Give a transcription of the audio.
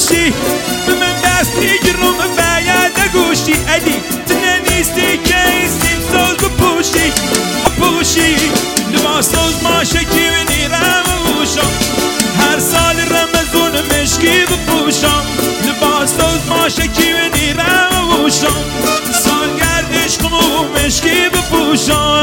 بپوشی به من دستی گرم باید گوشی علی تنه نیستی که ایستیم ساز بپوشی لباس ساز ماشکی و نیرم بپوشم هر سال رمزون مشکی بپوشم لباس ساز ماشکی و نیرم بپوشم سال گردش خمو مشکی بپوشم